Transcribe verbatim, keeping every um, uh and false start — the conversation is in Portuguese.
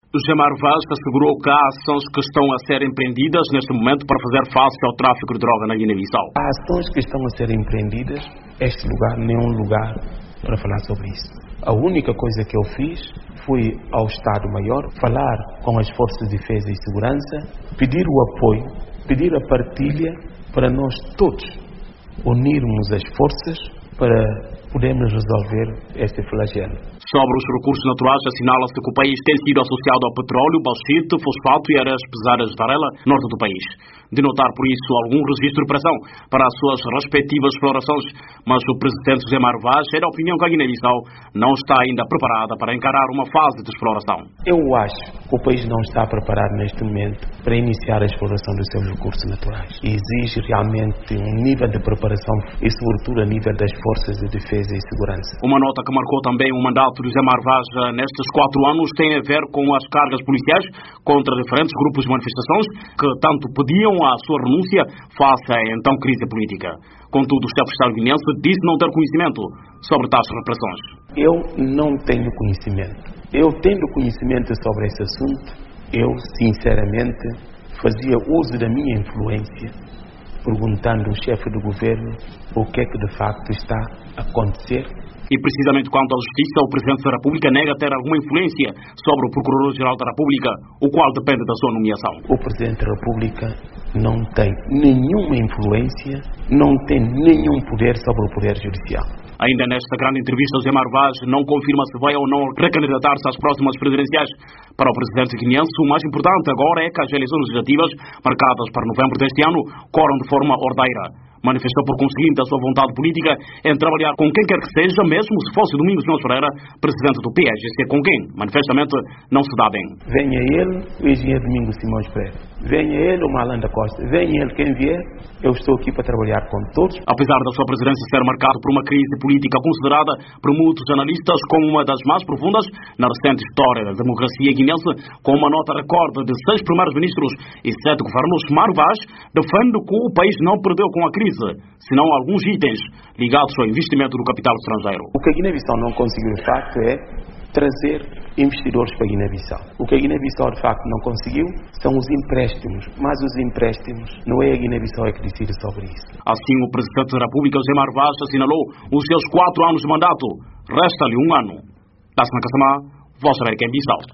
Jamar Vaz assegurou que há ações que estão a ser empreendidas neste momento para fazer face ao tráfico de droga na Guiné-Bissau. Há ações que estão a ser empreendidas. Este lugar não é um lugar para falar sobre isso. A única coisa que eu fiz foi ao Estado-Maior falar com as forças de defesa e segurança, pedir o apoio, pedir a partilha para nós todos unirmos as forças para podermos resolver este flagelo. Sobre os recursos naturais, assinala-se que o país tem sido associado ao petróleo, bauxite, fosfato e áreas pesadas de Varela, norte do país. De notar, por isso, algum registro de pressão para as suas respectivas explorações, mas o presidente José Mário Vaz é da opinião que a Guiné-Bissau não está ainda preparada para encarar uma fase de exploração. Eu acho que o país não está preparado neste momento para iniciar a exploração dos seus recursos naturais. Exige realmente um nível de preparação e, sobretudo, a nível das forças de defesa e segurança. Uma nota que marcou também o mandato de José Mário Vaz nestes quatro anos tem a ver com as cargas policiais contra diferentes grupos de manifestações que tanto pediam a sua renúncia face à então crise política. Contudo, o chefe de Estado guinense disse não ter conhecimento sobre tais repressões. Eu não tenho conhecimento. Eu tendo conhecimento sobre esse assunto, eu, sinceramente, fazia uso da minha influência, perguntando ao chefe do governo o que é que de facto está a acontecer. E precisamente quanto à Justiça, o Presidente da República nega ter alguma influência sobre o Procurador-Geral da República, o qual depende da sua nomeação. O Presidente da República não tem nenhuma influência, não tem nenhum poder sobre o Poder Judicial. Ainda nesta grande entrevista, José Mário Vaz não confirma se vai ou não recandidatar-se às próximas presidenciais. Para o presidente guineense, o mais importante agora é que as eleições legislativas, marcadas para novembro deste ano, corram de forma ordeira. Manifestou por conseguinte a sua vontade política em trabalhar com quem quer que seja, mesmo se fosse Domingos Simões Pereira, presidente do P S G C, com quem, manifestamente, não se dá bem. Venha ele, o engenheiro Domingos Simões Pereira. Venha ele, o Malan da Costa. Venha ele, quem vier, eu estou aqui para trabalhar com todos. Apesar da sua presidência ser marcada por uma crise política considerada por muitos analistas como uma das mais profundas na recente história da democracia guinense, com uma nota recorde de seis primeiros ministros e sete governos, Mário Vaz defende que o país não perdeu com a crise, senão alguns itens ligados ao investimento do capital estrangeiro. O que a Guiné-Bissau não conseguiu, de facto, é trazer investidores para a Guiné-Bissau. O que a Guiné-Bissau, de facto, não conseguiu são os empréstimos. Mas os empréstimos, não é a Guiné-Bissau é que decide sobre isso. Assim, o Presidente da República, José Mário Vaz, assinalou os seus quatro anos de mandato. Resta-lhe um ano. Tasman Kassamá, Voz da América em Bissau.